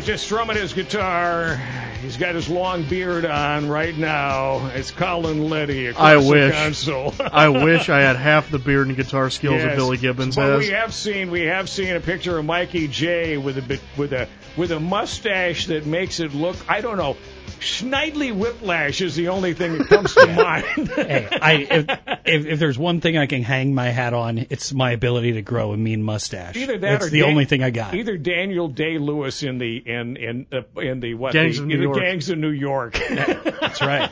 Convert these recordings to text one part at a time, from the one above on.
just strumming his guitar. He's got his long beard on right now. It's Colin Liddy across the console. I wish I had half the beard and guitar skills that Billy Gibbons has. We have seen a picture of Mikey J with a mustache that makes it look, I don't know, Schneidly Whiplash is the only thing that comes to mind. Hey, if there's one thing I can hang my hat on, it's my ability to grow a mean mustache. Either that, it's the only thing I got. Either Daniel Day-Lewis in the Gangs of New York. That's right.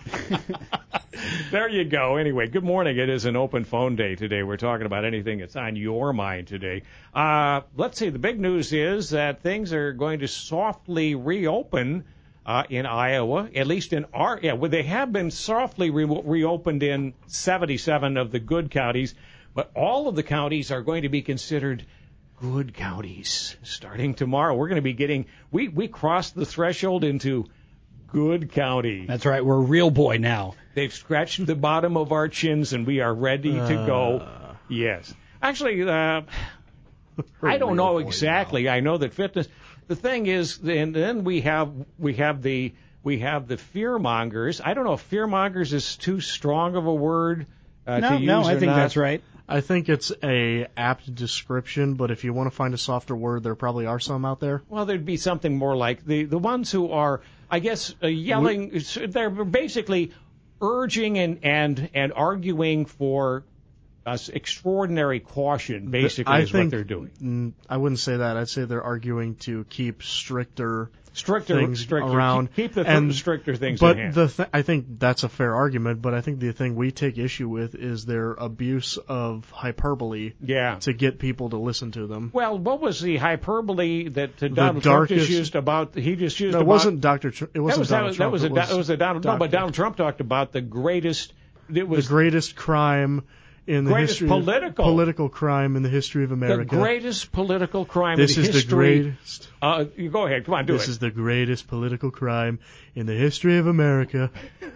There you go. Anyway, good morning. It is an open phone day today. We're talking about anything that's on your mind today. Let's see. The big news is that things are going to softly reopen in Iowa, at least in they have been softly reopened in 77 of the good counties, but all of the counties are going to be considered good counties starting tomorrow. We're going to be getting, we crossed the threshold into good county. That's right. We're a real boy now. They've scratched the bottom of our chins and we are ready to go. Yes. Actually, I don't know exactly. I know that fitness. The thing is, and then we have the fear mongers. I don't know if fear mongers is too strong of a word to use. No, I think that's right. I think it's a apt description, but if you want to find a softer word, there probably are some out there. Well, there'd be something more like the ones who are, I guess, yelling. They're basically urging and arguing for extraordinary caution, basically, is what they're doing. I wouldn't say that. I'd say they're arguing to keep stricter things around. Keep the stricter things in hand. But I think that's a fair argument, but I think the thing we take issue with is their abuse of hyperbole to get people to listen to them. Well, what was the hyperbole that Donald Trump just used about? He just used. No, it wasn't Dr. It wasn't Donald Trump. It was Donald. No, but Donald Trump talked about the greatest. It was the greatest crime. In the greatest history political crime in the history of America. The greatest political crime this in the is history. The greatest. You go ahead. Come on, do this is the greatest political crime in the history of America.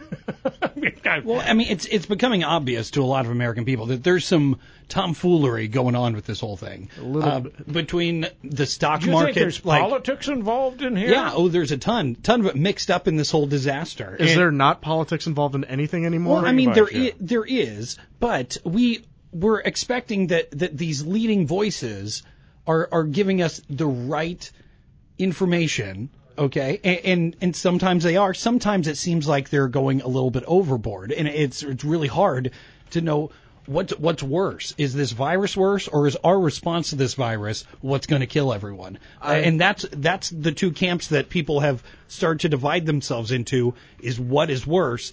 Well, I mean, it's becoming obvious to a lot of American people that there's some tomfoolery going on with this whole thing. A little bit. Between the stock you market. Think there's politics involved in here? Yeah. Oh, there's a ton of it mixed up in this whole disaster. Is there not politics involved in anything anymore? Well, I mean, there is, but we're expecting that these leading voices are giving us the right information. Okay, and sometimes they are. Sometimes it seems like they're going a little bit overboard, and it's really hard to know what's worse. Is this virus worse, or is our response to this virus what's going to kill everyone? And that's the two camps that people have started to divide themselves into. Is what is worse?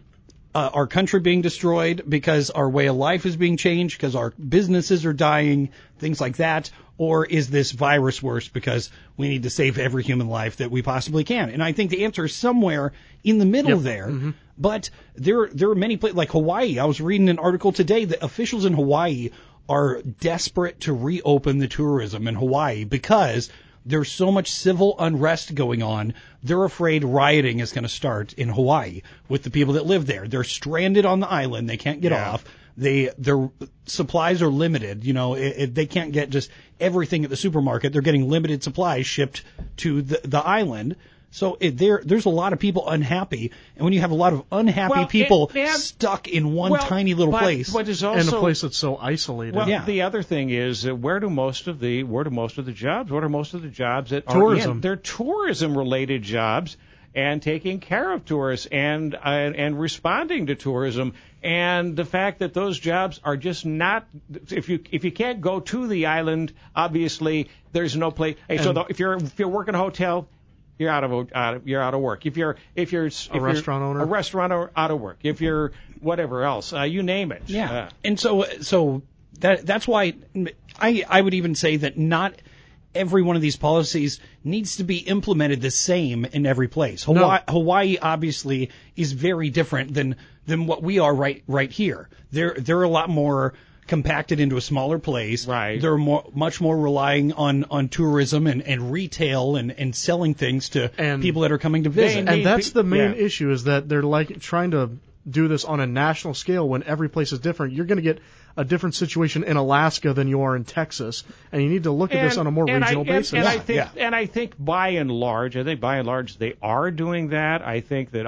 Our country being destroyed because our way of life is being changed, because our businesses are dying, things like that, or is this virus worse because we need to save every human life that we possibly can? And I think the answer is somewhere in the middle there. Mm-hmm. But there are many places, like Hawaii. I was reading an article today that officials in Hawaii are desperate to reopen the tourism in Hawaii because there's so much civil unrest going on. They're afraid rioting is going to start in Hawaii with the people that live there. They're stranded on the island. They can't get off. Their supplies are limited. You know, they can't get just everything at the supermarket. They're getting limited supplies shipped to the island. So there's a lot of people unhappy, and when you have a lot of unhappy people stuck in one tiny little place, but also, and a place that's so isolated. Well, the other thing is, where do most of the jobs? What are most of the jobs that tourism? Are in? They're tourism-related jobs, and taking care of tourists and responding to tourism. And the fact that those jobs are just not, if you can't go to the island, obviously there's no place. Hey, if you're working a hotel, you're out of work. If you're a restaurant owner, out of work. If you're whatever else, you name it. Yeah. And so that's why I would even say that not every one of these policies needs to be implemented the same in every place. Hawaii obviously is very different than what we are right here. They're a lot more compacted into a smaller place. Right. They're much more relying on tourism and retail and selling things to people that are coming to visit. And that's the main issue, is that they're like trying to do this on a national scale when every place is different, you're going to get a different situation in Alaska than you are in Texas, and you need to look at this on a more regional basis. And I think by and large, they are doing that. I think that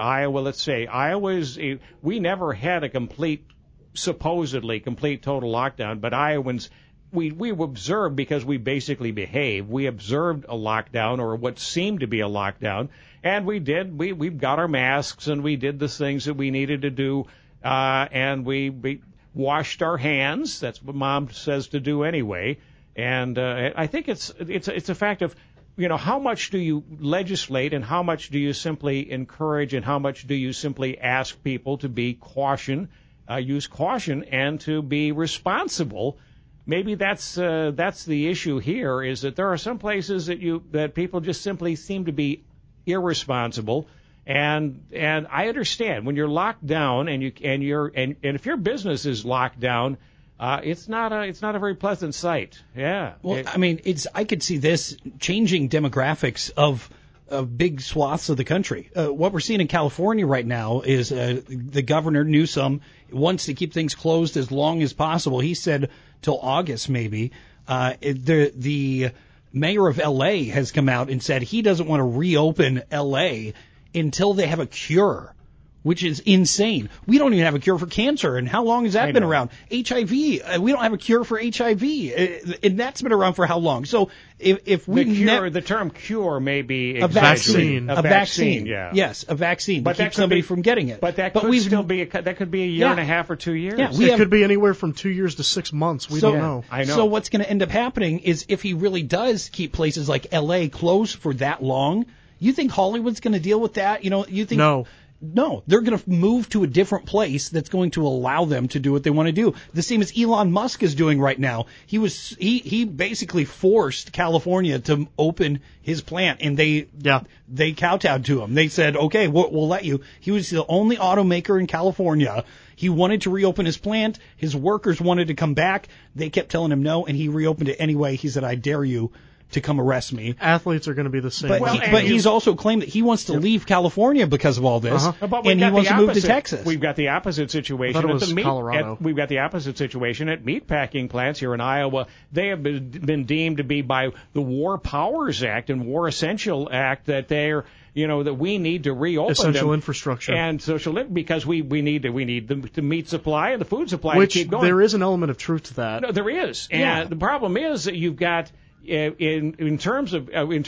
we never had a supposedly complete total lockdown, but Iowans, we observed because we basically behaved. We observed a lockdown or what seemed to be a lockdown, and we've got our masks and we did the things that we needed to do, and we washed our hands. That's what Mom says to do anyway. And I think it's a fact of, how much do you legislate and how much do you simply encourage and how much do you simply ask people to be use caution and to be responsible. Maybe that's the issue here, is that there are some places that people just simply seem to be irresponsible. And I understand when you're locked down and if your business is locked down, it's not a very pleasant sight. Yeah. Well, I could see this changing demographics of big swaths of the country. What we're seeing in California right now is the governor Newsom wants to keep things closed as long as possible. He said till August maybe. The mayor of L.A. has come out and said he doesn't want to reopen L.A. until they have a cure, which is insane. We don't even have a cure for cancer, and how long has that been around? HIV, we don't have a cure for HIV, and that's been around for how long? So if we the term cure may be a vaccine, yeah. Yes, a vaccine to keep somebody from getting it. But that could be a year and a half or 2 years. Yeah, it could be anywhere from 2 years to 6 months. We don't know. I know. So what's going to end up happening is if he really does keep places like L.A. closed for that long, you think Hollywood's going to deal with that? You think No, they're going to move to a different place that's going to allow them to do what they want to do. The same as Elon Musk is doing right now. He basically forced California to open his plant, and they kowtowed to him. They said, okay, we'll let you. He was the only automaker in California. He wanted to reopen his plant. His workers wanted to come back. They kept telling him no, and he reopened it anyway. He said, I dare you to come arrest me. Athletes are going to be the same. But he's also claimed that he wants to leave California because of all this, and he wants to move to Texas. We've got the opposite situation. We've got the opposite situation at meatpacking plants here in Iowa. They have been deemed to be by the War Powers Act and War Essential Act that they're that we need to reopen essential infrastructure and because we need the meat supply and the food supply to keep going. There is an element of truth to that. No, there is, and the problem is that you've got. In terms of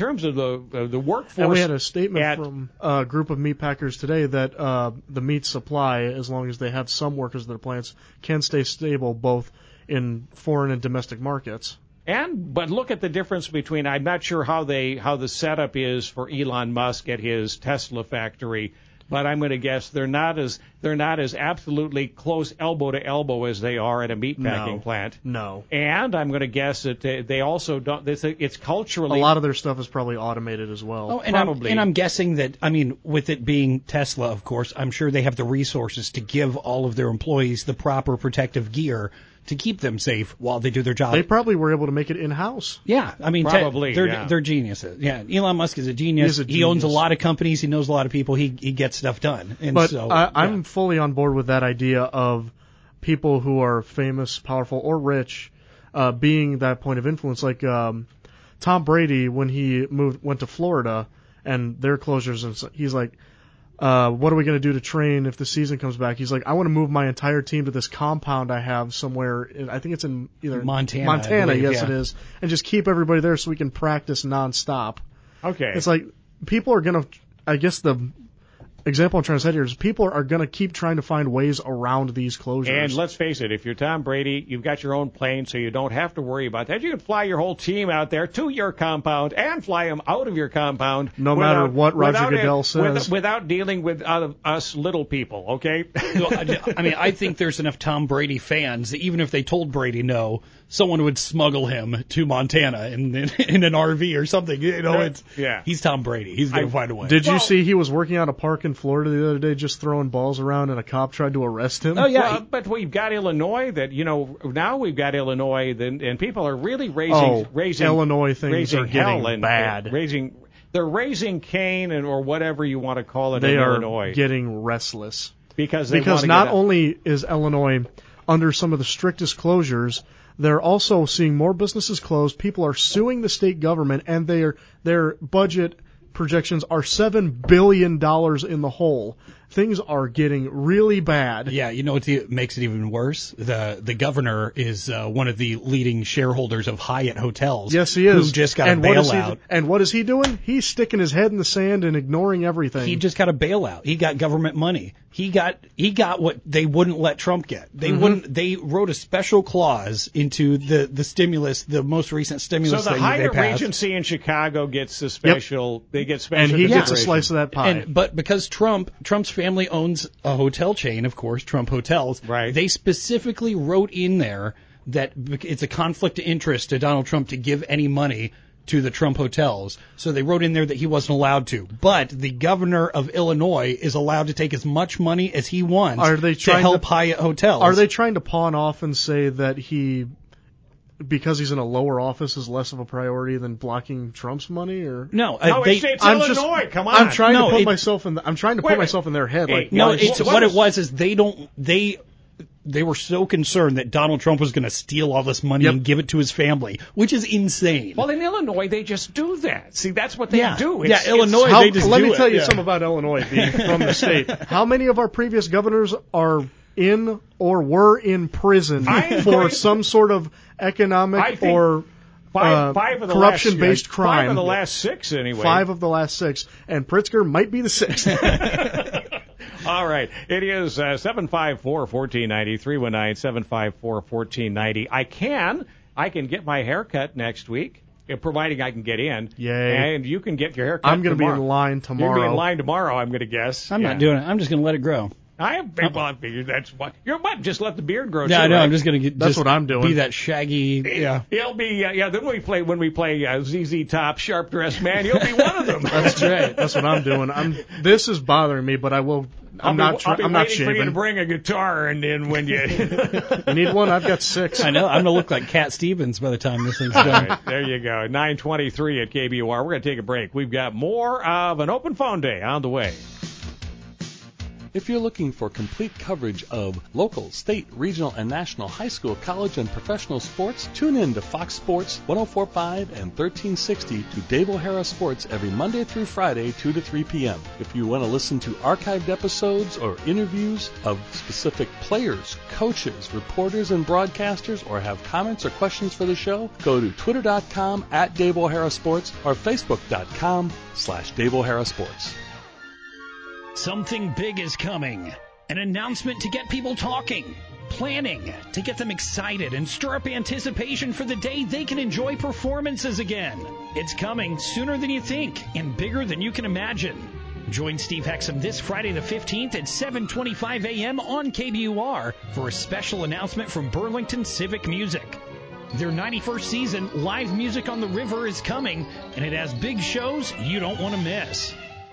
the workforce, and we had a statement from a group of meat packers today that the meat supply, as long as they have some workers at their plants, can stay stable both in foreign and domestic markets. But look at the difference between. I'm not sure how the setup is for Elon Musk at his Tesla factory. But I'm going to guess they're not as absolutely close elbow to elbow as they are at a meatpacking plant. No. And I'm going to guess that they also don't. It's culturally a lot of their stuff is probably automated as well. Oh, and I'm guessing that with it being Tesla, of course, I'm sure they have the resources to give all of their employees the proper protective gear to keep them safe while they do their job. They probably were able to make it in-house. Yeah, probably. They're geniuses. Yeah, Elon Musk is a genius. He owns a lot of companies. He knows a lot of people. He gets stuff done. And but I'm fully on board with that idea of people who are famous, powerful, or rich being that point of influence. Like Tom Brady, when he went to Florida and their closures, and he's like, what are we going to do to train if the season comes back? He's like, I want to move my entire team to this compound I have somewhere. I think it's in either Montana, yes, it is, and just keep everybody there so we can practice nonstop. Okay. It's like people are going to. I guess the example I'm trying to set here is people are going to keep trying to find ways around these closures. And let's face it, if you're Tom Brady, you've got your own plane, so you don't have to worry about that. You can fly your whole team out there to your compound and fly them out of your compound. No matter what Roger Goodell says. Without dealing with us little people, okay? I think there's enough Tom Brady fans that even if they told Brady no, someone would smuggle him to Montana in an RV or something. He's Tom Brady. He's going to find a way. Did you see he was working out a park in Florida the other day just throwing balls around and a cop tried to arrest him? Oh, yeah. Well, but we've got Illinois now we've got Illinois and people are really raising Illinois things are getting bad. They're raising Cain or whatever you want to call it in Illinois. They are getting restless. Because not only is Illinois under some of the strictest closures, they're also seeing more businesses close. People are suing the state government, and their budget projections are $7 billion in the hole. Things are getting really bad. Yeah, you know what makes it even worse? The governor is one of the leading shareholders of Hyatt Hotels. Yes, he is. Who just got a bailout. And what is he doing? He's sticking his head in the sand and ignoring everything. He just got a bailout. He got government money. He got what they wouldn't let Trump get. They wouldn't. They wrote a special clause into the stimulus, the most recent stimulus. So the thing that Hyatt they passed. Regency in Chicago gets the special. Yep. They get special. And he gets a slice of that pie. But because Trump's family owns a hotel chain, of course, Trump Hotels. Right. They specifically wrote in there that it's a conflict of interest to Donald Trump to give any money to the Trump hotels. So they wrote in there that he wasn't allowed to. But the governor of Illinois is allowed to take as much money as he wants to help Hyatt Hotels. Are they trying to pawn off and say that he, because he's in a lower office, is less of a priority than blocking Trump's money? Or no, it's Illinois. Come on. I'm trying to put myself in their head. Hey, They were so concerned that Donald Trump was going to steal all this money and give it to his family, which is insane. Well, in Illinois, they just do that. See, that's what they do. Illinois, they just do it. Let me tell you something about Illinois, being from the state. How many of our previous governors are in or were in prison for some sort of economic or corruption-based crime? 5 of the last 6, anyway. 5 of the last 6. And Pritzker might be the 6th. All right. It is 754-1490, 319-754-1490. I can get my hair cut next week, providing I can get in. Yay. And you can get your hair cut I'm going to be in line tomorrow. You're going to be in line tomorrow, I'm going to guess. I'm not doing it. I'm just going to let it grow. I figured that's what. You're what? Just let the beard grow. Yeah, I know. Right? I'm just going to get. That's what I'm doing. Be that shaggy. Yeah. He'll be. Then when we play ZZ Top, Sharp Dressed Man, he'll be one of them. That's right. That's what I'm doing. This is bothering me, but I will. I'm not waiting shaving. for you to bring a guitar, and then when you need one, I've got 6. I know. I'm going to look like Cat Stevens by the time this thing's done. Right, there you go. 9:23 at KBOR. We're going to take a break. We've got more of an open phone day on the way. If you're looking for complete coverage of local, state, regional, and national high school, college, and professional sports, tune in to Fox Sports 104.5 and 1360 to Dave O'Hara Sports every Monday through Friday, 2 to 3 p.m. If you want to listen to archived episodes or interviews of specific players, coaches, reporters, and broadcasters, or have comments or questions for the show, go to twitter.com @Dave O'Hara Sports or facebook.com/Dave O'Hara Sports. Something big is coming. An announcement to get people talking, planning, to get them excited and stir up anticipation for the day they can enjoy performances again. It's coming sooner than you think and bigger than you can imagine. Join Steve Hexum this Friday the 15th at 7:25 a.m. on KBUR for a special announcement from Burlington Civic Music. Their 91st season, Live Music on the River, is coming, and it has big shows you don't want to miss.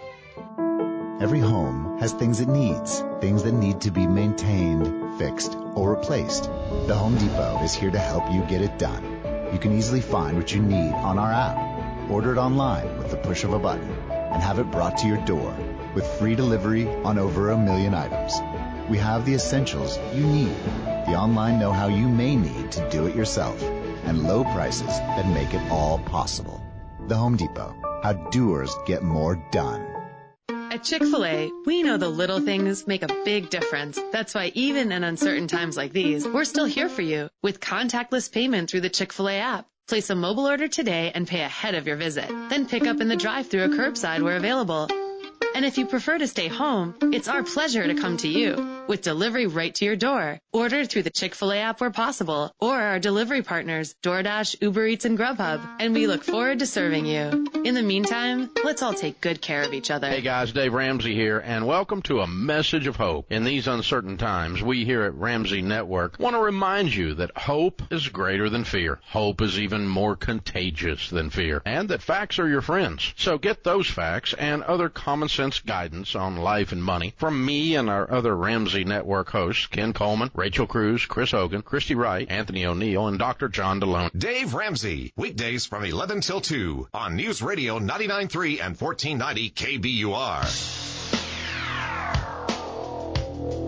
Every home has things it needs, things that need to be maintained, fixed, or replaced. The Home Depot is here to help you get it done. You can easily find what you need on our app, order it online with the push of a button, and have it brought to your door with free delivery on over 1 million items. We have the essentials you need, the online know-how you may need to do it yourself, and low prices that make it all possible. The Home Depot, how doers get more done. At Chick-fil-A, we know the little things make a big difference. That's why even in uncertain times like these, we're still here for you with contactless payment through the Chick-fil-A app. Place a mobile order today and pay ahead of your visit. Then pick up in the drive-thru or curbside where available. And if you prefer to stay home, it's our pleasure to come to you with delivery right to your door. Order through the Chick-fil-A app where possible or our delivery partners, DoorDash, Uber Eats, and Grubhub. And we look forward to serving you. In the meantime, let's all take good care of each other. Hey guys, Dave Ramsey here, and welcome to a message of hope. In these uncertain times, we here at Ramsey Network want to remind you that hope is greater than fear. Hope is even more contagious than fear, and that facts are your friends. So get those facts and other common sense guidance on life and money from me and our other Ramsey Network hosts, Ken Coleman, Rachel Cruz, Chris Hogan, Christy Wright, Anthony O'Neill, and Dr. John DeLone. Dave Ramsey, weekdays from 11 till 2 on News Radio 99.3 and 1490 KBUR.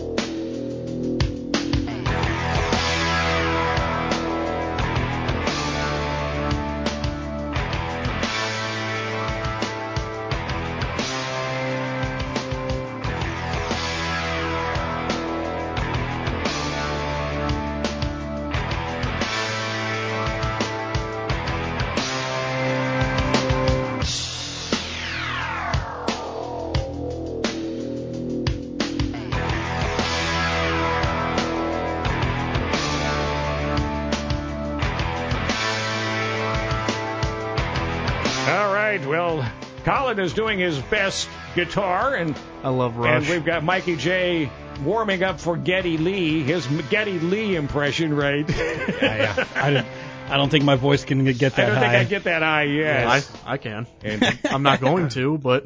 right, well, Colin is doing his best guitar, and I love Rush. And we've got Mikey J warming up for Geddy Lee, his Geddy Lee impression, right? Yeah. I don't think my voice can get that high. I don't think I get that high, yes. I can. And I'm not going to, but...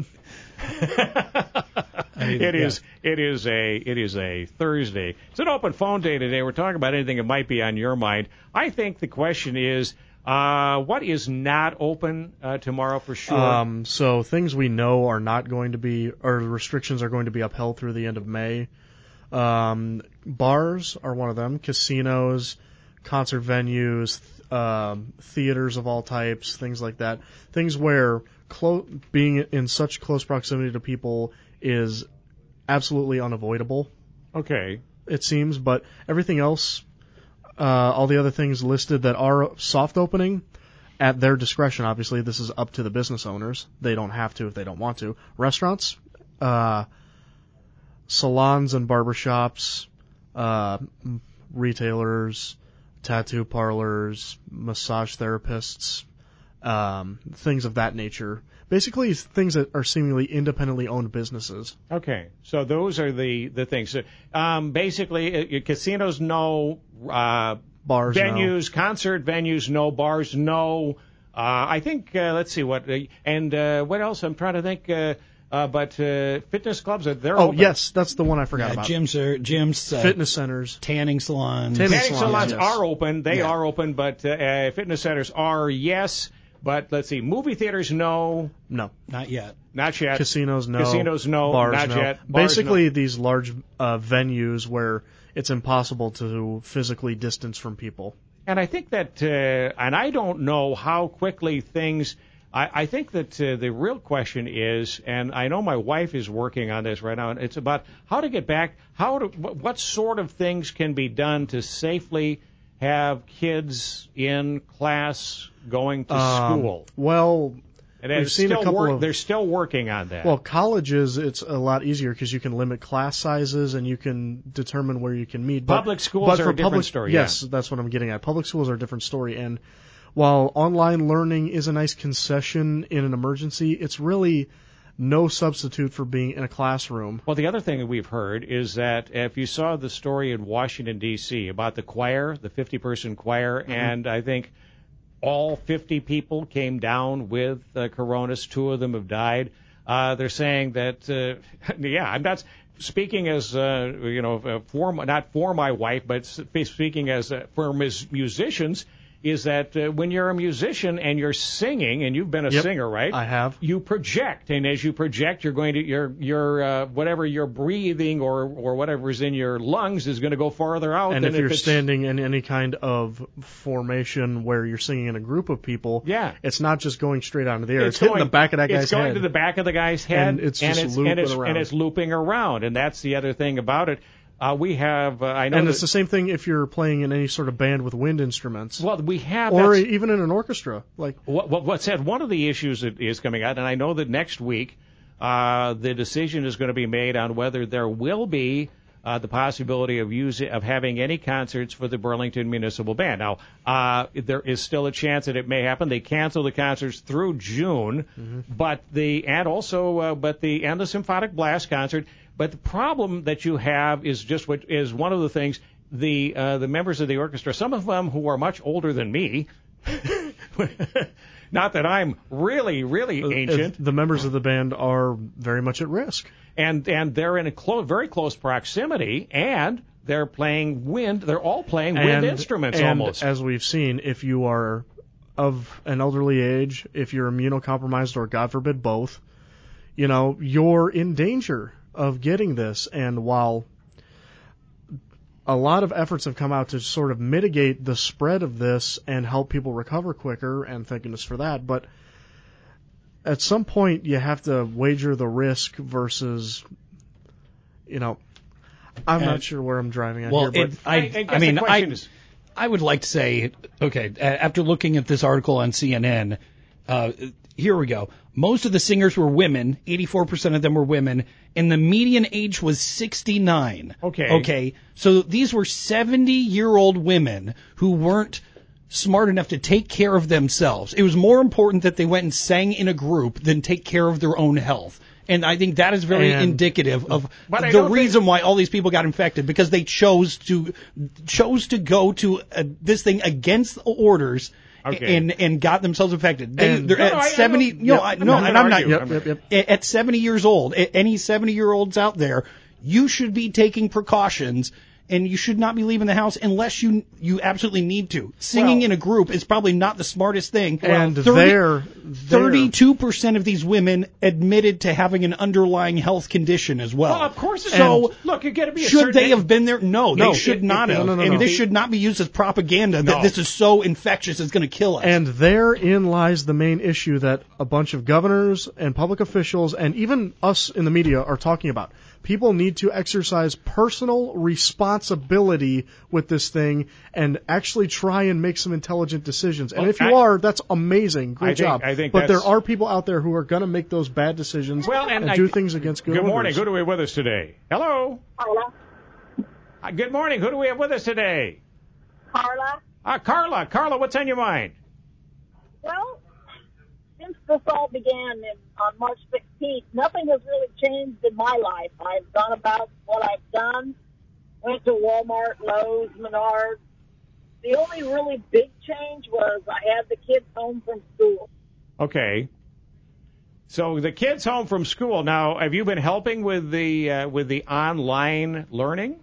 It is a Thursday. It's an open phone day today. We're talking about anything that might be on your mind. I think the question is, what is not open tomorrow for sure? So things we know are not going to be, or restrictions are going to be upheld through the end of May. Bars are one of them. Casinos, concert venues, theaters of all types, things like that. Things where being in such close proximity to people is absolutely unavoidable. Okay. It seems, but everything else, all the other things listed that are soft opening, at their discretion, obviously, this is up to the business owners. They don't have to if they don't want to. Restaurants, salons and barbershops, retailers, tattoo parlors, massage therapists, things of that nature. Basically, things that are seemingly independently owned businesses. Okay, so those are the things. Basically, casinos, no. Bars, venues, no. Concert venues, no. Bars, no. I think, let's see, what else? I'm trying to think. But fitness clubs, they're open. Yes, that's the one I forgot about. Gyms, fitness centers, tanning salons. Tanning salons yes. are open. They are open, but fitness centers are, yes. But let's see, movie theaters, no. No. Not yet. Not yet. Casinos, no. Casinos, no. Bars, not no. yet. Bars, Basically, no. these large venues where it's impossible to physically distance from people. And I think that, and I don't know how quickly things. I think that the real question is, and I know my wife is working on this right now, and it's about how to get back, what sort of things can be done to safely have kids in class going to school. Well, and we've seen a couple they're still working on that. Well, colleges, it's a lot easier because you can limit class sizes and you can determine where you can meet. Public schools are a different story. Yes, that's what I'm getting at. Public schools are a different story, and while online learning is a nice concession in an emergency, it's really no substitute for being in a classroom. Well, the other thing that we've heard is that if you saw the story in Washington, D.C. about the choir, the 50-person choir, and I think all 50 people came down with coronas. 2 of them have died. They're saying that, I'm not speaking as, not for my wife, but speaking as for musicians, is that when you're a musician and you're singing, and you've been a singer, right? I have. You project, and as you project, you're going to your whatever you're breathing or whatever's in your lungs is going to go farther out. And than if you're standing in any kind of formation where you're singing in a group of people, it's not just going straight out into the air. It's hitting the back of that guy's head. It's going to the back of the guy's head, and it's just looping around. And it's looping around, and that's the other thing about it. We have, I know. And it's the same thing if you're playing in any sort of band with wind instruments. Well, we have. Or even in an orchestra. What's said, one of the issues that is coming out, and I know that next week the decision is going to be made on whether there will be the possibility of having any concerts for the Burlington Municipal Band. Now, there is still a chance that it may happen. They cancel the concerts through June, but the Symphonic Blast concert. But the problem that you have is just what is one of the things the members of the orchestra, some of them who are much older than me, not that I'm really, really ancient. The members of the band are very much at risk. And they're in a very close proximity, and they're playing wind. They're all playing wind instruments almost. As we've seen, if you are of an elderly age, if you're immunocompromised or, God forbid, both, you're in danger of getting this. And while a lot of efforts have come out to sort of mitigate the spread of this and help people recover quicker, and thank goodness for that, but at some point you have to wager the risk versus, I'm not sure where I'm driving at here. But I would like to say, okay, after looking at this article on CNN, here we go. Most of the singers were women. 84% of them were women. And the median age was 69. Okay. Okay. So these were 70-year-old women who weren't smart enough to take care of themselves. It was more important that they went and sang in a group than take care of their own health. And I think that is very indicative of the reason why all these people got infected, because they chose to go to this thing against orders. Okay. And got themselves infected. They're at 70. At 70 years old, any 70-year-olds out there, you should be taking precautions, and you should not be leaving the house unless you absolutely need to. Singing in a group is probably not the smartest thing. And 32% of these women admitted to having an underlying health condition as well. Well, of course. So look, you got to be. Should they have been there? No, they should not have. And this should not be used as propaganda that this is so infectious it's going to kill us. And therein lies the main issue that a bunch of governors and public officials and even us in the media are talking about. People need to exercise personal responsibility with this thing and actually try and make some intelligent decisions. And if you are, that's amazing. Great job. But there are people out there who are going to make those bad decisions and do things against good orders. Good morning. Who do we have with us today? Hello. Carla. Good morning. Who do we have with us today? Carla. Carla. Carla, what's on your mind? Well, since this all began on March 16th, nothing has really changed in my life. I've gone about what I've done, went to Walmart, Lowe's, Menards. The only really big change was I had the kids home from school. Okay. So the kids home from school. Now, have you been helping with the online learning?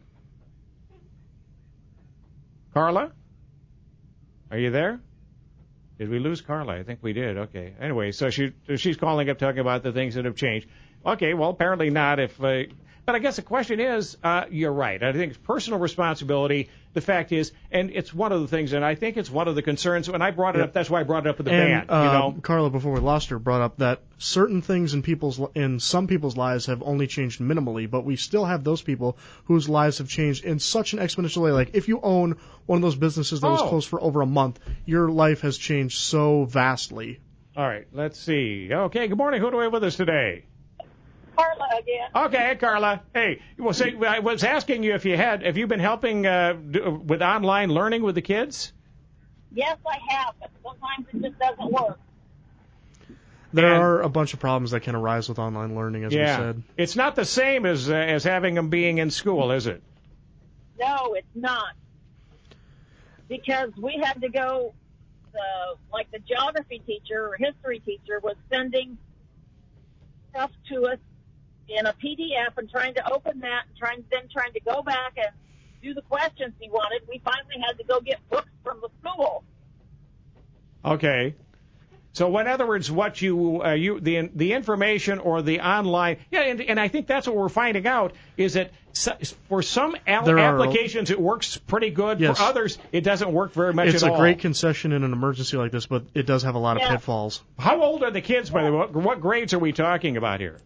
Carla? Are you there? Did we lose Carla? I think we did. Okay. Anyway, so she's calling up talking about the things that have changed. Okay, well, apparently not. But I guess the question is, you're right. I think it's personal responsibility. The fact is, and it's one of the things, and I think it's one of the concerns. When I brought it up, that's why I brought it up with the band. Carla, before we lost her, brought up that certain things in some people's lives have only changed minimally, but we still have those people whose lives have changed in such an exponential way. Like if you own one of those businesses that was closed for over a month, your life has changed so vastly. All right, let's see. Okay, good morning. Who do we have with us today? Carla again. Okay, Carla. Hey, well, I was asking you if you been helping with online learning with the kids? Yes, I have, but sometimes it just doesn't work. There are a bunch of problems that can arise with online learning, as we said. It's not the same as having them being in school, is it? No, it's not. Because we had to go, like the geography teacher or history teacher was sending stuff to us in a PDF and trying to open that and trying to go back and do the questions he wanted. We finally had to go get books from the school. Okay. So in other words, what the information or the online, and I think that's what we're finding out is that for some applications it works pretty good. Yes. For others, it doesn't work very much It's at all. a great concession in an emergency like this, but it does have a lot of pitfalls. How old are the kids, by the way? What grades are we talking about here?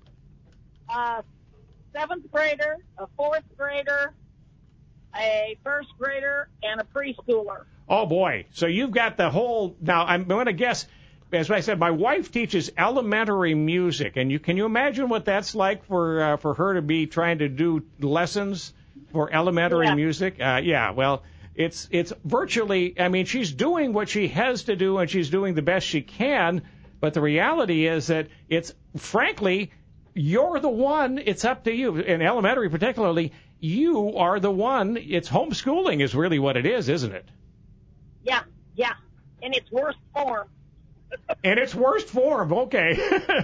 7th grader, a 4th grader, a 1st grader, and a preschooler. Oh, boy. So you've got the whole... Now, I'm going to guess, as I said, my wife teaches elementary music, and can you imagine what that's like for her to be trying to do lessons for elementary music? Well, it's virtually... I mean, she's doing what she has to do, and she's doing the best she can, but the reality is that it's, frankly... You're the one, it's up to you. In elementary particularly, you are the one. It's homeschooling is really what it is, isn't it? Yeah. In its worst form. In its worst form, okay.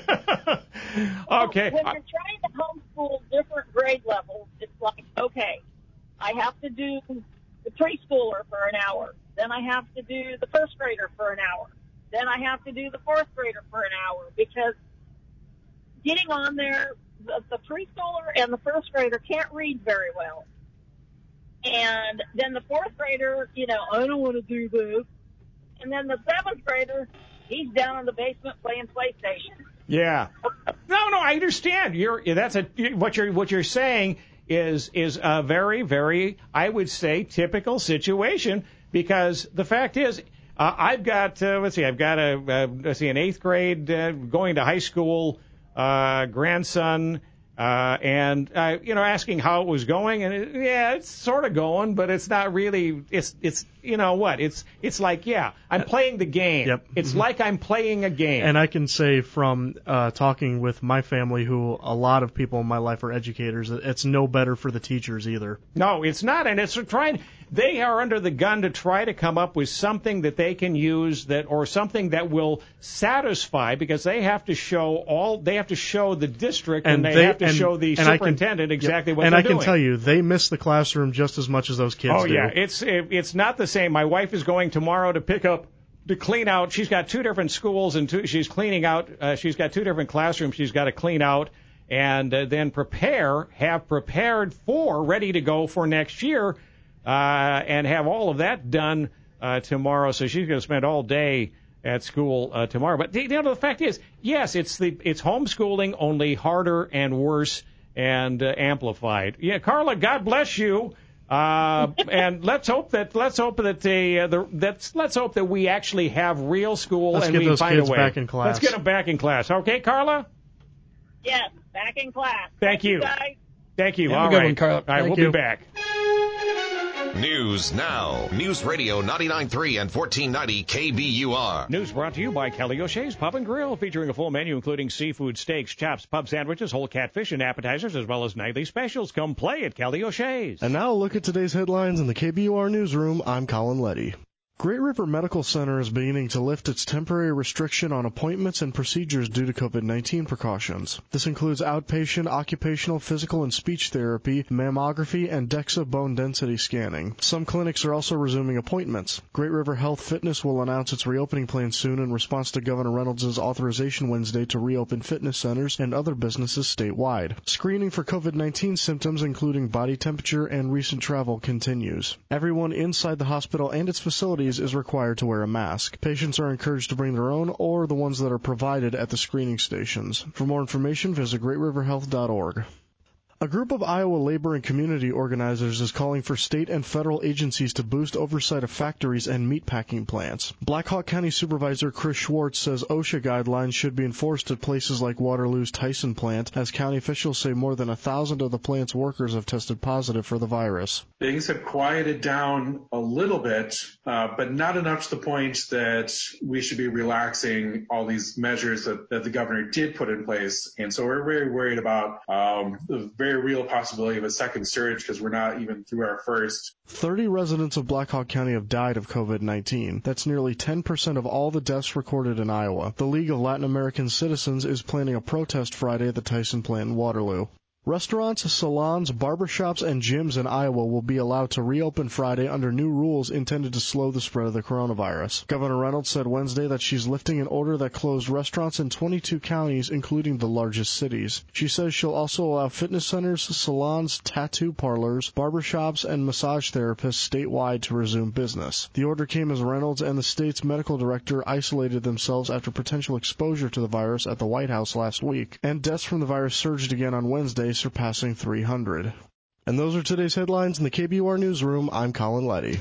Okay. When you're trying to homeschool different grade levels, it's like, okay, I have to do the preschooler for an hour. Then I have to do the 1st grader for an hour. Then I have to do the 4th grader for an hour because getting on there, the preschooler and the 1st grader can't read very well. And then the 4th grader, I don't want to do this. And then the 7th grader, he's down in the basement playing PlayStation. Yeah. No, I understand. What you're saying is a very, very, I would say, typical situation because the fact is, I've got an 8th grade going to high school grandson, and asking how it was going, and it's sort of going, but it's not really. It's you know what? It's like I'm playing the game. Yep. It's like I'm playing a game. And I can say from talking with my family, who a lot of people in my life are educators, it's no better for the teachers either. No, it's not, and it's trying. They are under the gun to try to come up with something that they can use or something that will satisfy, because they have to show the district and they have to show the superintendent exactly what they're doing. And I can tell you, they miss the classroom just as much as those kids do. Oh yeah, it's not the same. My wife is going tomorrow to clean out. She's got two different schools and she's cleaning out. She's got two different classrooms she's got to clean out and then have prepared ready to go for next year. And have all of that done tomorrow. So she's going to spend all day at school tomorrow. But the fact is, yes, it's homeschooling, only harder and worse and amplified. Yeah, Carla, God bless you. And let's hope that we actually have real school and we find a way. Back in class. Let's get them back in class. Okay, Carla? Yes, back in class. Thank you. Guys. Thank you. Have all a good right. one, Carla. All right, Thank we'll you. be back. News now. News Radio 99.3 and 1490 KBUR. News brought to you by Kelly O'Shea's Pub and Grill, featuring a full menu including seafood, steaks, chops, pub sandwiches, whole catfish, and appetizers, as well as nightly specials. Come play at Kelly O'Shea's. And now a look at today's headlines in the KBUR newsroom. I'm Colin Letty. Great River Medical Center is beginning to lift its temporary restriction on appointments and procedures due to COVID-19 precautions. This includes outpatient, occupational, physical, and speech therapy, mammography, and DEXA bone density scanning. Some clinics are also resuming appointments. Great River Health Fitness will announce its reopening plan soon in response to Governor Reynolds' authorization Wednesday to reopen fitness centers and other businesses statewide. Screening for COVID-19 symptoms, including body temperature and recent travel, continues. Everyone inside the hospital and its facilities is required to wear a mask. Patients are encouraged to bring their own or the ones that are provided at the screening stations. For more information, visit greatriverhealth.org. A group of Iowa labor and community organizers is calling for state and federal agencies to boost oversight of factories and meatpacking plants. Black Hawk County Supervisor Chris Schwartz says OSHA guidelines should be enforced at places like Waterloo's Tyson plant, as county officials say more than 1,000 of the plant's workers have tested positive for the virus. Things have quieted down a little bit, but not enough to the point that we should be relaxing all these measures that the governor did put in place. And so we're very worried about the very real possibility of a second surge, because we're not even through our first. 30 residents of Black Hawk County have died of COVID-19. That's nearly 10% of all the deaths recorded in Iowa. The League of Latin American Citizens is planning a protest Friday at the Tyson plant in Waterloo. Restaurants, salons, barbershops, and gyms in Iowa will be allowed to reopen Friday under new rules intended to slow the spread of the coronavirus. Governor Reynolds said Wednesday that she's lifting an order that closed restaurants in 22 counties, including the largest cities. She says she'll also allow fitness centers, salons, tattoo parlors, barbershops, and massage therapists statewide to resume business. The order came as Reynolds and the state's medical director isolated themselves after potential exposure to the virus at the White House last week, and deaths from the virus surged again on Wednesday, surpassing 300. And those are today's headlines in the KBUR newsroom. I'm Colin Letty.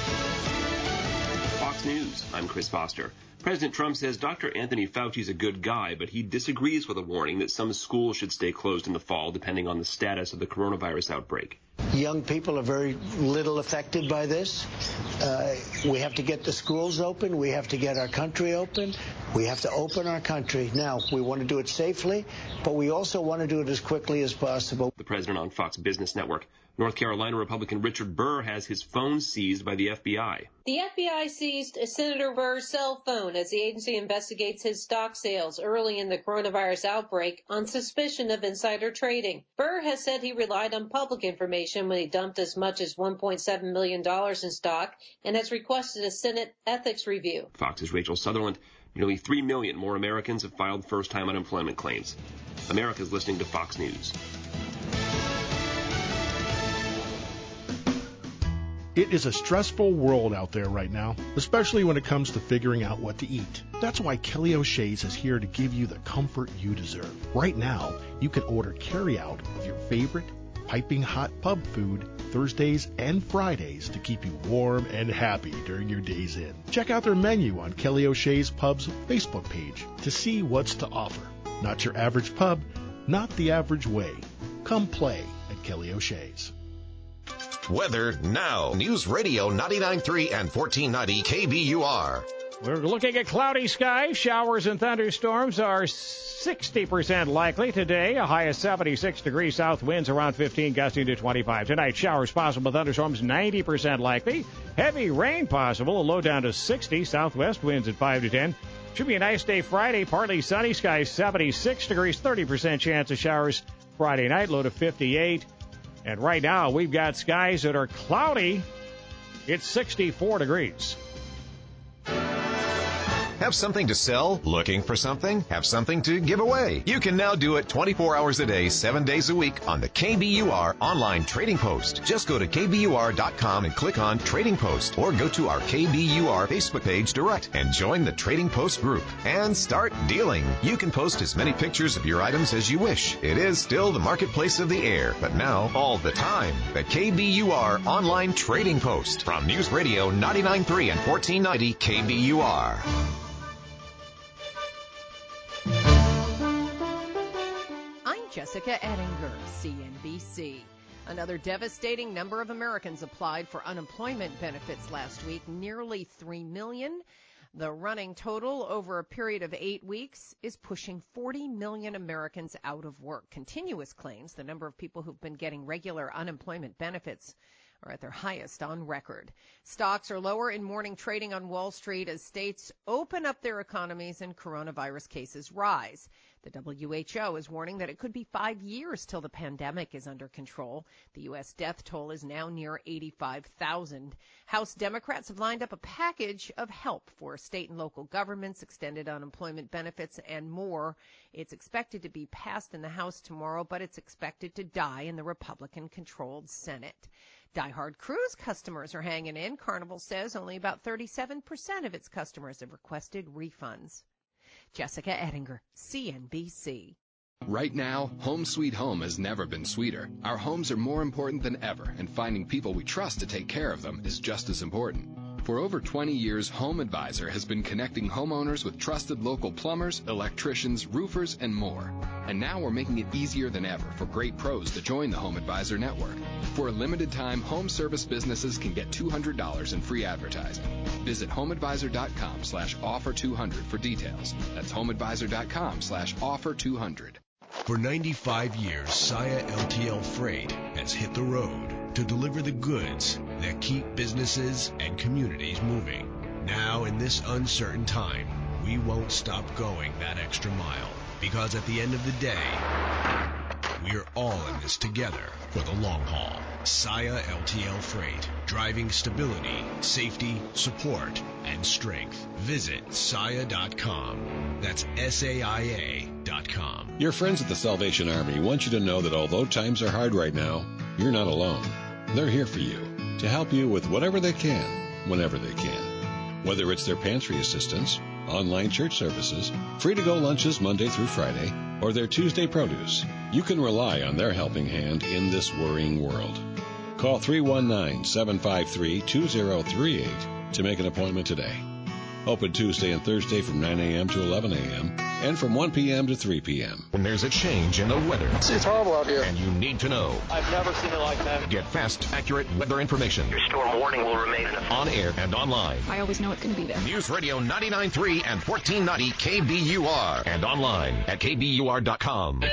Fox News, I'm Chris Foster. President Trump says Dr. Anthony Fauci is a good guy, but he disagrees with a warning that some schools should stay closed in the fall depending on the status of the coronavirus outbreak. Young people are very little affected by this. We have to get the schools open. We have to get our country open. We have to open our country. Now, we want to do it safely, but we also want to do it as quickly as possible. The president on Fox Business Network. North Carolina Republican Richard Burr has his phone seized by the FBI. The FBI seized Senator Burr's cell phone as the agency investigates his stock sales early in the coronavirus outbreak on suspicion of insider trading. Burr has said he relied on public information when he dumped as much as $1.7 million in stock and has requested a Senate ethics review. Fox's Rachel Sutherland. Nearly 3 million more Americans have filed first-time unemployment claims. America's listening to Fox News. It is a stressful world out there right now, especially when it comes to figuring out what to eat. That's why Kelly O'Shea's is here to give you the comfort you deserve. Right now, you can order carry-out of your favorite piping hot pub food Thursdays and Fridays to keep you warm and happy during your days in. Check out their menu on Kelly O'Shea's Pub's Facebook page to see what's to offer. Not your average pub, not the average way. Come play at Kelly O'Shea's. Weather now. News Radio 99.3 and 1490 KBUR. We're looking at cloudy skies. Showers and thunderstorms are 60% likely today. A high of 76 degrees. South winds around 15, gusting to 25. Tonight, showers possible. Thunderstorms 90% likely. Heavy rain possible. A low down to 60. Southwest winds at 5 to 10. Should be a nice day Friday. Partly sunny skies. 76 degrees. 30% chance of showers Friday night. Low to 58. And right now, we've got skies that are cloudy. It's 64 degrees. Have something to sell? Looking for something? Have something to give away? You can now do it 24 hours a day, 7 days a week on the KBUR online trading post. Just go to KBUR.com and click on Trading Post, or go to our KBUR Facebook page direct and join the Trading Post group and start dealing. You can post as many pictures of your items as you wish. It is still the marketplace of the air, but now all the time. The KBUR online Trading Post from News Radio 99.3 and 1490 KBUR. Jessica Ettinger, CNBC. Another devastating number of Americans applied for unemployment benefits last week, nearly 3 million. The running total over a period of 8 weeks is pushing 40 million Americans out of work. Continuous claims the number of people who've been getting regular unemployment benefits are at their highest on record. Stocks are lower in morning trading on Wall Street as states open up their economies and coronavirus cases rise. The WHO is warning that it could be 5 years till the pandemic is under control. The U.S. death toll is now near 85,000. House Democrats have lined up a package of help for state and local governments, extended unemployment benefits, and more. It's expected to be passed in the House tomorrow, but it's expected to die in the Republican-controlled Senate. Die-hard cruise customers are hanging in. Carnival says only about 37% of its customers have requested refunds. Jessica Ettinger, CNBC. Right now, Home Sweet Home has never been sweeter. Our homes are more important than ever, and finding people we trust to take care of them is just as important. For over 20 years, Home Advisor has been connecting homeowners with trusted local plumbers, electricians, roofers, and more. And now we're making it easier than ever for great pros to join the Home Advisor network. For a limited time, home service businesses can get $200 in free advertising. Visit homeadvisor.com/offer200 for details. That's homeadvisor.com/offer200. For 95 years, Saia LTL Freight has hit the road to deliver the goods that keep businesses and communities moving. Now, in this uncertain time, we won't stop going that extra mile, because at the end of the day, we're all in this together for the long haul. Saia LTL Freight, driving stability, safety, support, and strength. Visit Saia.com. That's SAIA.com. Your friends at the Salvation Army want you to know that although times are hard right now, you're not alone. They're here for you to help you with whatever they can, whenever they can. Whether it's their pantry assistance, online church services, free-to-go lunches Monday through Friday, or their Tuesday produce, you can rely on their helping hand in this worrying world. Call 319-753-2038 to make an appointment today. Open Tuesday and Thursday from 9 a.m. to 11 a.m. and from 1 p.m. to 3 p.m. When there's a change in the weather, it's horrible out here, and you need to know. I've never seen it like that. Get fast, accurate weather information. Your storm warning will remain on air and online. I always know it's going to be there. News Radio 99.3 and 1490 KBUR, and online at KBUR.com.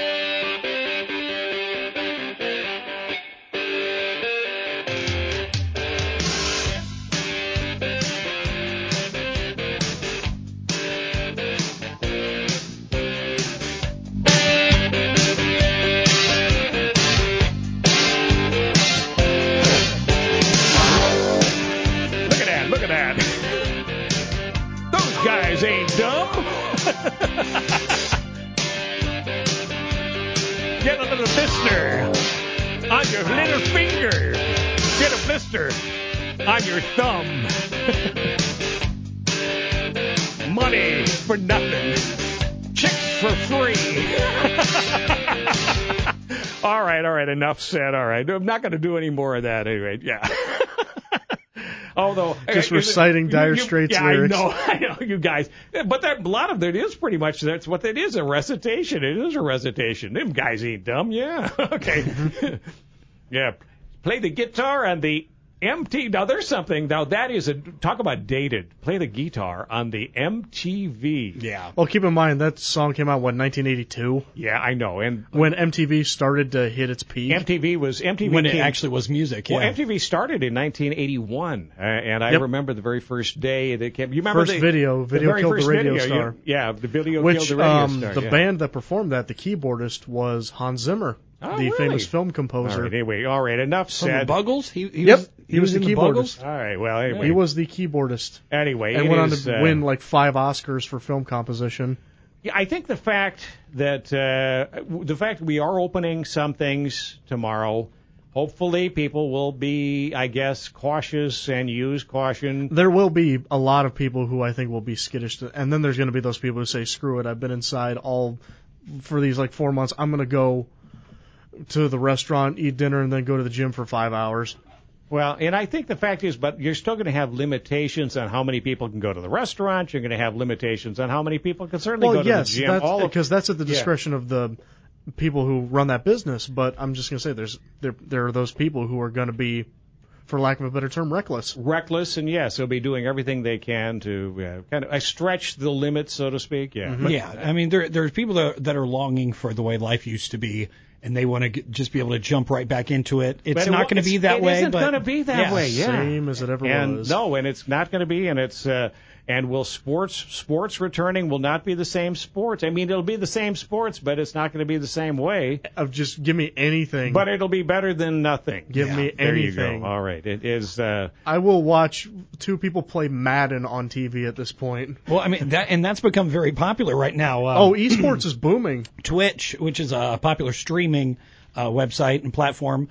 Ain't dumb. Get a little blister on your little finger. Get a blister on your thumb. Money for nothing. Chicks for free. All right. Enough said. All right. I'm not going to do any more of that anyway. Yeah. Although just reciting Dire Straits lyrics. I know, you guys. But a lot of it is pretty much that's what it is, a recitation. It is a recitation. Them guys ain't dumb. Yeah. Okay. Yeah. Play the guitar on the MTV. Now there's something. Now that is talk about dated. Play the guitar on the MTV. Yeah. Well, keep in mind that song came out 1982. Yeah, I know. And when MTV started to hit its peak. MTV when it actually was music. Yeah. Well, MTV started in 1981, and I remember the very first day that came. You remember first video killed the radio star. The video killed the radio star. The band that performed that, the keyboardist was Hans Zimmer. The famous film composer. All right, enough said. From the Buggles? He was the keyboardist. All right, well, anyway. He was the keyboardist. Anyway, and went on to win like 5 Oscars for film composition. Yeah, I think the fact that we are opening some things tomorrow, hopefully people will be, I guess, cautious and use caution. There will be a lot of people who I think will be skittish, and then there's going to be those people who say, screw it, I've been inside all for these 4 months, I'm going to go to the restaurant, eat dinner, and then go to the gym for 5 hours. Well, and I think the fact is, but you're still going to have limitations on how many people can go to the restaurant. You're going to have limitations on how many people can certainly go to the gym. Because that's at the discretion of the people who run that business. But I'm just going to say there are those people who are going to be, for lack of a better term, reckless. Reckless, and yes, they'll be doing everything they can to kind of stretch the limits, so to speak. Yeah. Mm-hmm. Yeah. I mean, there's people that are longing for the way life used to be. And they want to just be able to jump right back into it. It's not going to be that way. It isn't going to be that way. Yeah. Same as it ever was. No, and it's not going to be. And it's and will sports returning will not be the same sports. I mean, it'll be the same sports, but it's not going to be the same way. Of just give me anything. But it'll be better than nothing. Give me anything. There you go. All right. It is. I will watch 2 people play Madden on TV at this point. Well, I mean that's become very popular right now. Esports is booming. Twitch, which is a popular streaming website and platform.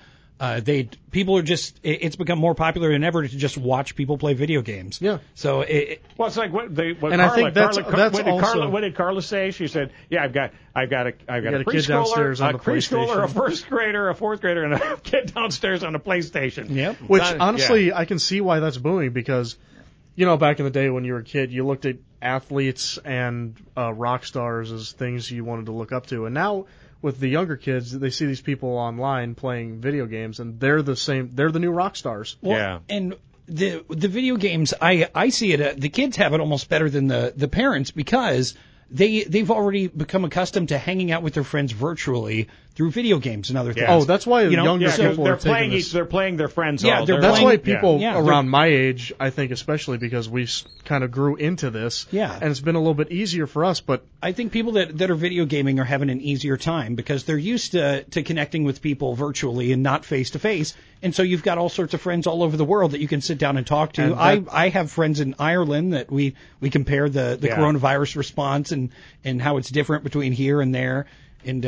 People are it's become more popular than ever to just watch people play video games. Yeah. So it's like what Carla, I think that's what did Carla say? She said, "Yeah, I've got a kid downstairs on the preschooler, a first grader, a fourth grader, and a kid downstairs on a PlayStation." Yep. Which honestly, I can see why that's booming because, back in the day when you were a kid, you looked at athletes and rock stars as things you wanted to look up to, and now with the younger kids, they see these people online playing video games, and they're the new rock stars. Well, yeah. And the video games, I see it. The kids have it almost better than the parents because they've already become accustomed to hanging out with their friends virtually through video games and other things. Oh, that's why younger people they're are playing. this. They're playing their friends. Yeah, that's why people around my age, I think, especially because we kind of grew into this. Yeah, and it's been a little bit easier for us. But I think people that are video gaming are having an easier time because they're used to connecting with people virtually and not face to face. And so you've got all sorts of friends all over the world that you can sit down and talk to. I have friends in Ireland that we compare the coronavirus response and how it's different between here and there. And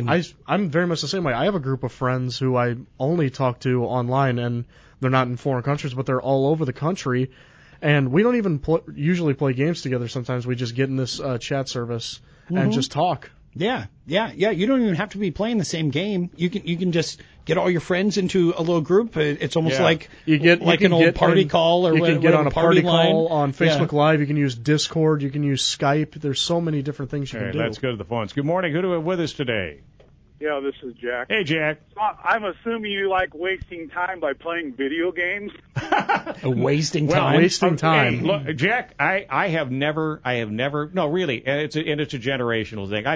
I'm very much the same way. I have a group of friends who I only talk to online, and they're not in foreign countries, but they're all over the country. And we don't even usually play games together. Sometimes we just get in this chat service and just talk. Yeah. You don't even have to be playing the same game. You can just get all your friends into a little group. It's almost like an old party call or you can get on a party line. call on Facebook Live. You can use Discord. You can use Skype. There's so many different things you can do. Let's go to the phones. Good morning. Who do we have with us today? Yeah, this is Jack. Hey, Jack. So I'm assuming you like wasting time by playing video games. Wasting time. Wasting time. Hey, look, Jack, I have never. No, really, and it's a generational thing.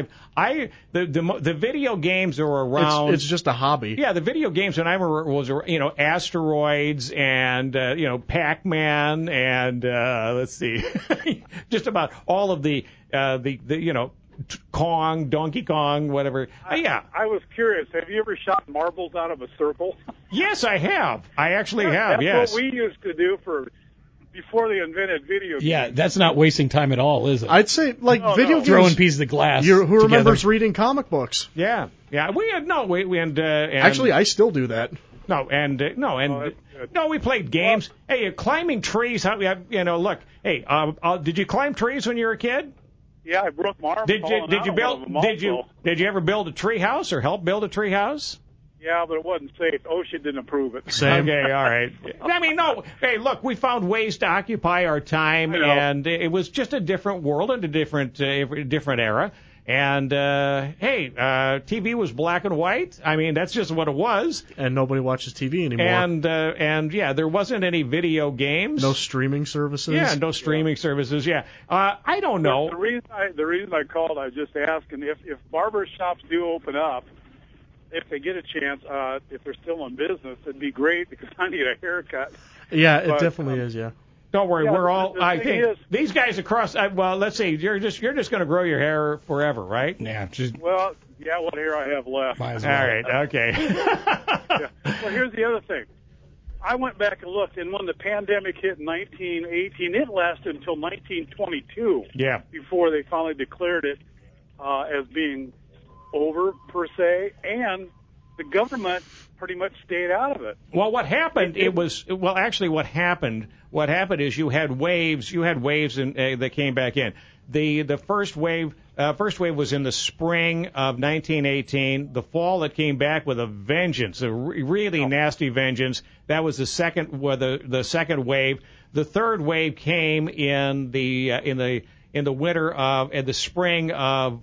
The video games are around. It's just a hobby. Yeah, the video games when I was Asteroids and Pac-Man and let's see, just about all of the Kong, Donkey Kong, whatever. I was curious. Have you ever shot marbles out of a circle? Yes, I have. I actually have. That's what we used to do before they invented video games. Yeah, that's not wasting time at all, is it? I'd say video games. Throwing pieces of glass. Who remembers reading comic books? Yeah. Actually, I still do that. We played games. Hey, climbing trees. Look. Hey, did you climb trees when you were a kid? Yeah, I broke my arm. Did you ever build a tree house or help build a tree house? Yeah, but it wasn't safe. OSHA didn't approve it. Same. Okay, all right. I mean, no. Hey, look, we found ways to occupy our time, and it was just a different world and a different era. And hey, TV was black and white. I mean, that's just what it was. And nobody watches TV anymore. And yeah, there wasn't any video games. No streaming services. Yeah, no streaming services. Yeah, I don't know. The reason I called, I was just asking if barber shops do open up, if they get a chance, if they're still in business, it'd be great because I need a haircut. Yeah, it definitely is. Yeah. Don't worry, Yeah, we're all. I think is, these guys across. Well, let's see. You're just going to grow your hair forever, right? Yeah. Well, yeah. What hair I have left. Might as All well. right. Okay. Yeah. Well, here's the other thing. I went back and looked, and when the pandemic hit in 1918, it lasted until 1922. Yeah. Before they finally declared it as being over per se, and the government pretty much stayed out of it. Well, what happened? Actually, what happened? What happened is you had waves. You had waves that came back in. The first wave was in the spring of 1918. The fall it came back with a vengeance, a really nasty vengeance. That was the second second wave. The third wave came in the winter in the spring of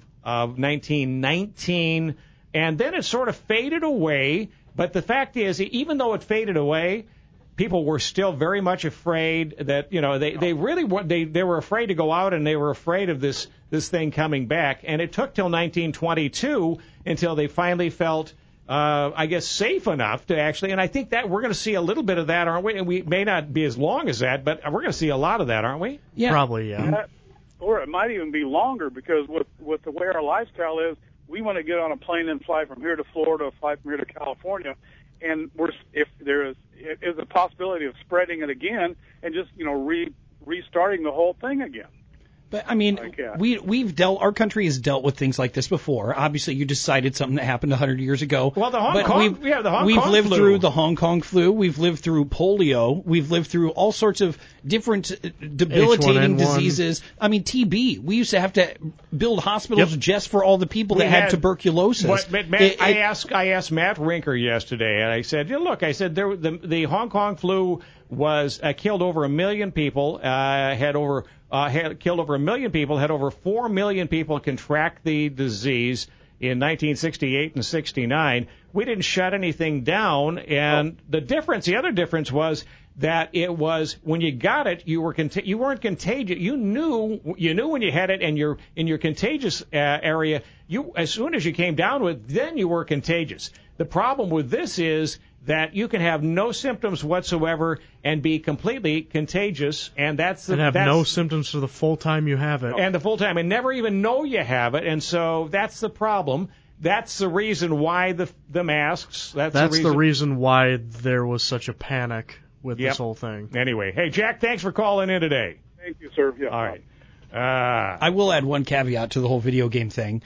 1919, and then it sort of faded away. But the fact is, even though it faded away, people were still very much afraid that, they were afraid to go out, and they were afraid of this thing coming back. And it took till 1922 until they finally felt, I guess, safe enough to actually. And I think that we're going to see a little bit of that, aren't we? And we may not be as long as that, but we're going to see a lot of that, aren't we? Yeah. Probably, yeah. Or it might even be longer because with the way our lifestyle is, we want to get on a plane and fly from here to Florida, fly from here to California, and if there is a possibility of spreading it again and just restarting the whole thing again. But I mean, our country has dealt with things like this before. Obviously, you decided something that happened 100 years ago. Well, the Hong Kong we've lived flu. through the Hong Kong flu. We've lived through polio. We've lived through all sorts of different debilitating H1N1. diseases. I mean, TB. We used to have to build hospitals just for all the people that had tuberculosis. But Matt, I asked Matt Rinker yesterday, and I said, the Hong Kong flu was killed over 1 million people, had over 4 million people contract the disease in 1968 and 69. We didn't shut anything down, and the other difference was that it was when you got it, you weren't contagious. You knew when you had it, and you're in your contagious area. As soon as you came down with, then you were contagious. The problem with this is that you can have no symptoms whatsoever and be completely contagious, and that's no symptoms for the full time you have it, and the full time, and never even know you have it, and so that's the problem. That's the reason why the masks. That's the reason why there was such a panic with this whole thing. Anyway, hey Jack, thanks for calling in today. Thank you, sir. Yeah. All right. I will add one caveat to the whole video game thing.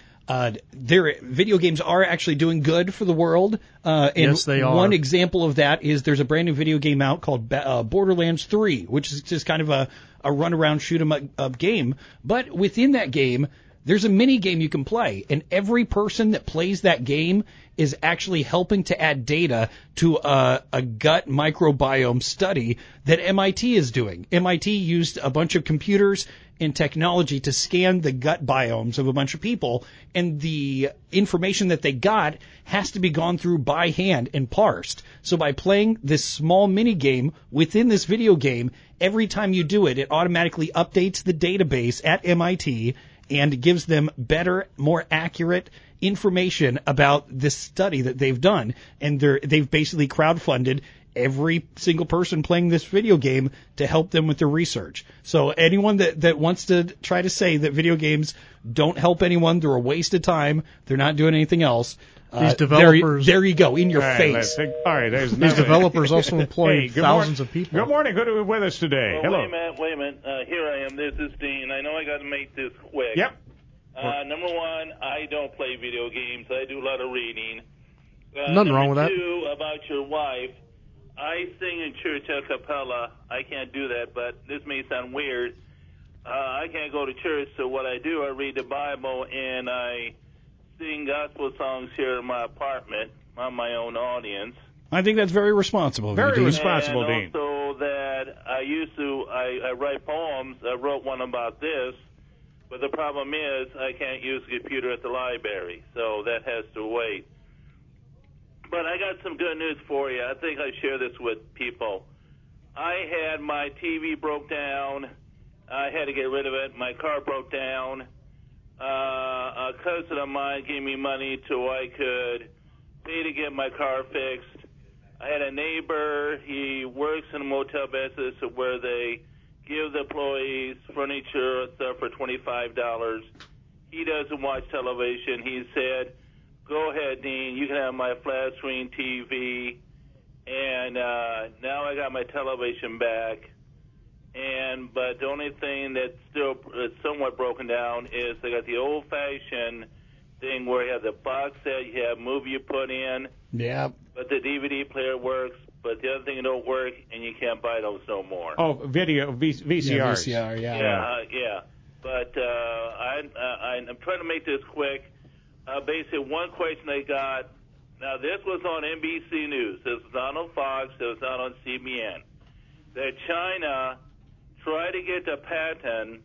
Video games are actually doing good for the world. And yes, they are. One example of that is there's a brand new video game out called Borderlands 3, which is just kind of a run-around, shoot-'em-up game. But within that game, there's a mini game you can play, and every person that plays that game is actually helping to add data to a gut microbiome study that MIT is doing. MIT used a bunch of computers and technology to scan the gut biomes of a bunch of people, and the information that they got has to be gone through by hand and parsed. So by playing this small mini game within this video game, every time you do it, it automatically updates the database at MIT and gives them better, more accurate information about this study that they've done. And they've basically crowdfunded every single person playing this video game to help them with their research. So anyone that wants to try to say that video games don't help anyone, they're a waste of time, they're not doing anything else, these developers, there you go, in your face. All right, these developers also employ thousands of people. Good morning. Who do we with us today? Well, Hello. Wait a minute. Here I am. This is Dean. I know I got to make this quick. Yep. Number one, I don't play video games. I do a lot of reading. Nothing wrong with that. Number two, about your wife, I sing in church a cappella. I can't do that, but this may sound weird. I can't go to church, so what I do, I read the Bible and I sing gospel songs here in my apartment on my own audience. I think that's very responsible. Very Dean. responsible, Dean. And also that I write poems. I wrote one about this, but the problem is I can't use the computer at the library, so that has to wait. But I got some good news for you. I think I share this with people. I had my TV broke down. I had to get rid of it. My car broke down. A cousin of mine gave me money so I could pay to get my car fixed. I had a neighbor. He works in a motel business where they give the employees furniture and stuff for $25. He doesn't watch television. He said, "Go ahead, Dean. You can have my flat screen TV." And now I got my television back. But the only thing that's still somewhat broken down is they got the old-fashioned thing where you have the box set, you have movie you put in. Yeah. But the DVD player works, but the other thing don't work, and you can't buy those no more. Oh, video, VCRs. Yeah, VCR, yeah. Yeah. But I'm trying to make this quick. Basically, one question I got. Now, this was on NBC News. This was not on Fox. It was not on CBN. That China tried to get the patent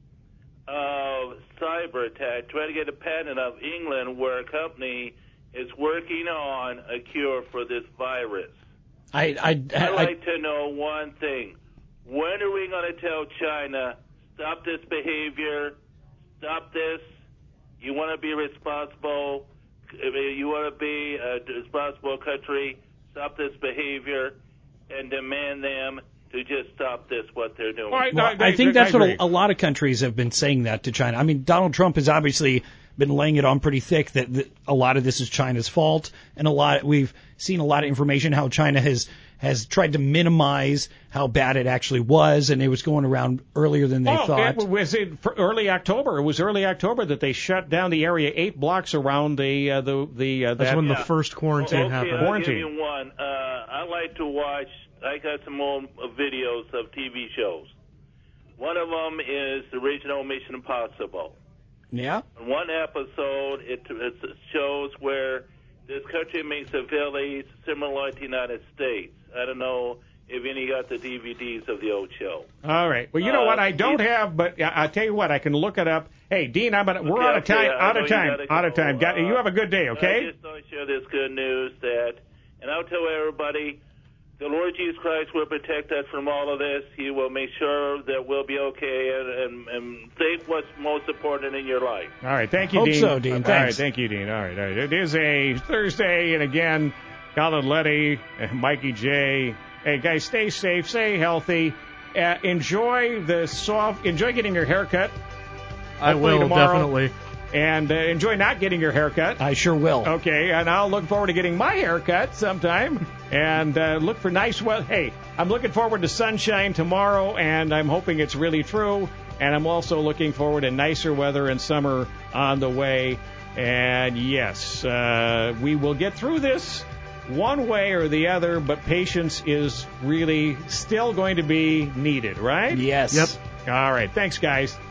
of cyber attack, tried to get a patent of England where a company is working on a cure for this virus. I'd like to know one thing. When are we going to tell China, stop this behavior, stop this? You want to be responsible. You want to be a responsible country, stop this behavior, and demand them to just stop this, what they're doing. I think that's what a lot of countries have been saying that to China. I mean, Donald Trump has obviously been laying it on pretty thick that a lot of this is China's fault, and we've seen a lot of information how China has tried to minimize how bad it actually was, and it was going around earlier than they thought. Was it early October? It was early October that they shut down the area 8 blocks around the That's when the first quarantine happened. I'll give you one. I like to watch. I got some old videos of TV shows. One of them is the original Mission Impossible. Yeah. In one episode, it shows where this country makes a village similar to the United States. I don't know if any got the DVDs of the old show. All right. Well, you know what? I don't have, but I'll tell you what. I can look it up. Hey, Dean, we're out of time. Out of time. You have a good day, okay? I just want to share this good news and I'll tell everybody, the Lord Jesus Christ will protect us from all of this. He will make sure that we'll be okay and think what's most important in your life. All right. Thank you, Hope Dean. so, Dean. Thanks. All right. Thank you, Dean. All right. It is a Thursday, and again, Colin Letty, Mikey J. Hey, guys, stay safe, stay healthy. Enjoy getting your haircut. I will, tomorrow. definitely. And enjoy not getting your haircut. I sure will. Okay, and I'll look forward to getting my haircut sometime. And look for nice weather. Hey, I'm looking forward to sunshine tomorrow, and I'm hoping it's really true. And I'm also looking forward to nicer weather and summer on the way. And yes, we will get through this one way or the other, but patience is really still going to be needed, right? Yes. Yep. All right. Thanks, guys.